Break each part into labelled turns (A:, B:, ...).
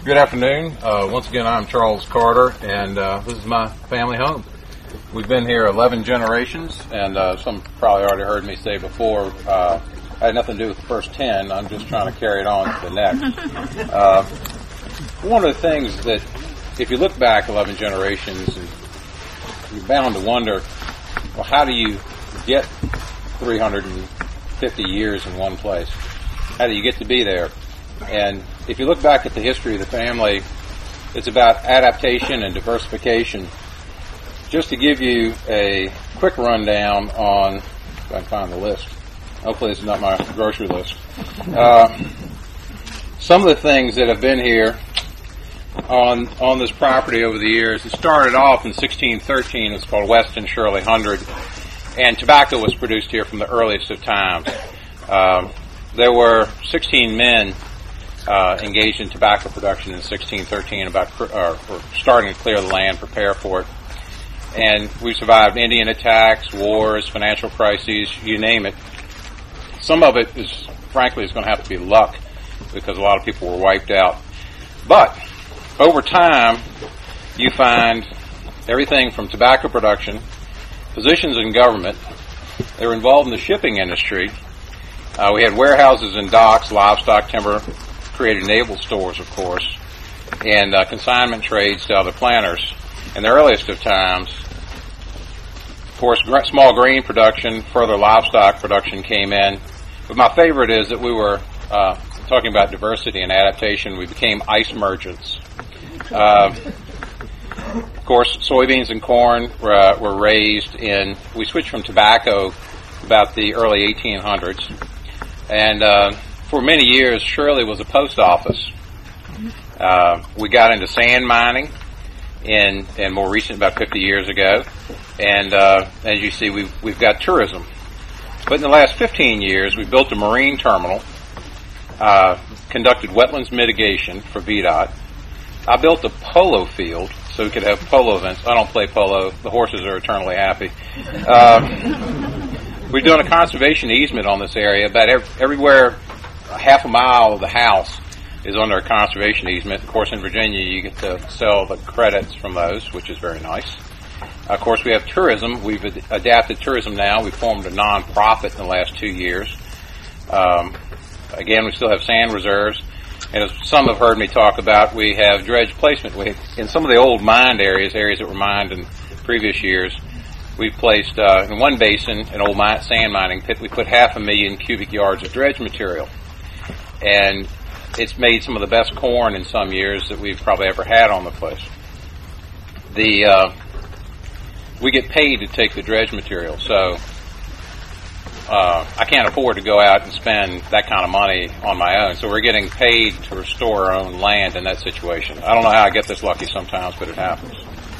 A: Good afternoon. Once again, I'm Charles Carter, and this is my family home. We've been here 11 generations, and some probably already heard me say before, I had nothing to do with the first 10. I'm just trying to carry it on to the next. One of the things that, if you look back 11 generations, you're bound to wonder, well, how do you get 350 years in one place? How do you get to be there? And if you look back at the history of the family, it's about adaptation and diversification. Just to give you a quick rundown on, if I can find the list. Hopefully this is not my grocery list. Some of the things that have been here on this property over the years, it started off in 1613. It's called Weston Shirley 100, and tobacco was produced here from the earliest of times. There were 16 men engaged in tobacco production in 1613, starting to clear the land, prepare for it. And we survived Indian attacks, wars, financial crises, you name it. Some of it is, frankly, is going to have to be luck because a lot of people were wiped out. But over time, you find everything from tobacco production, positions in government. They were involved in the shipping industry. We had warehouses and docks, livestock, timber, created naval stores, of course, and consignment trades to other planters. In the earliest of times, of course, small grain production, further livestock production came in. But my favorite is that we were talking about diversity and adaptation. We became ice merchants. Of course, soybeans and corn were raised we switched from tobacco about the early 1800s. And for many years, Shirley was a post office. We got into sand mining and more recent, about 50 years ago. And as you see, we've got tourism. But in the last 15 years, we built a marine terminal, conducted wetlands mitigation for VDOT. I built a polo field so we could have polo events. I don't play polo. The horses are eternally happy. We're doing a conservation easement on this area. About everywhere, half a mile of the house is under a conservation easement. Of course, in Virginia, you get to sell the credits from those, which is very nice. Of course, we have tourism. We've adapted tourism now. We formed a non-profit in the last 2 years. Again, we still have sand reserves. And as some have heard me talk about, we have dredge placement. In some of the old mined areas that were mined in previous years, we placed in one basin, an old sand mining pit, we put 500,000 cubic yards of dredge material. And it's made some of the best corn in some years that we've probably ever had on the place. We get paid to take the dredge material, so I can't afford to go out and spend that kind of money on my own. So we're getting paid to restore our own land in that situation. I don't know how I get this lucky sometimes, but it happens.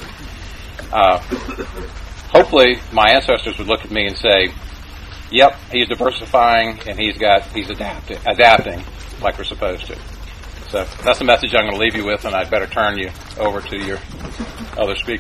A: Hopefully, my ancestors would look at me and say, "Yep, he's diversifying and he's adapting like we're supposed to." So that's the message I'm going to leave you with, and I'd better turn you over to your other speaker.